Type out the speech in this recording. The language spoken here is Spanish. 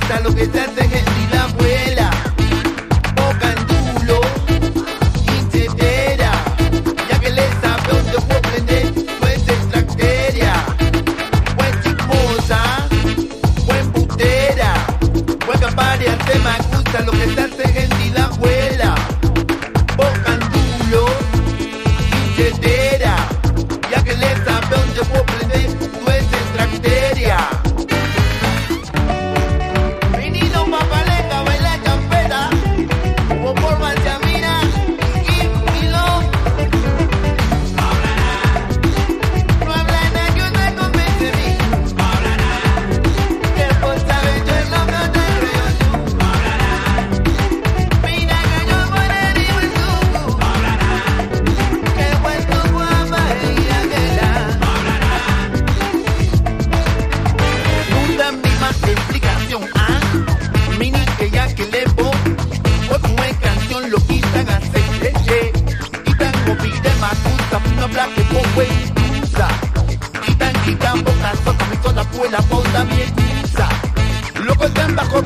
gusta lo que se hace en la abuela. Boca en culo, inchetera, ya que le sabe donde puedo prender, pues es tracteria. Buen chismosa, buen putera, buen capareante, me gusta lo que se hace en la abuela. Boca en culo, inchetera, ya que le sabe donde puedo prender, pues es tracteria. Que poco excusa, quitan boca, toca mi toda puela, ponda mi excusa. Loco están bajo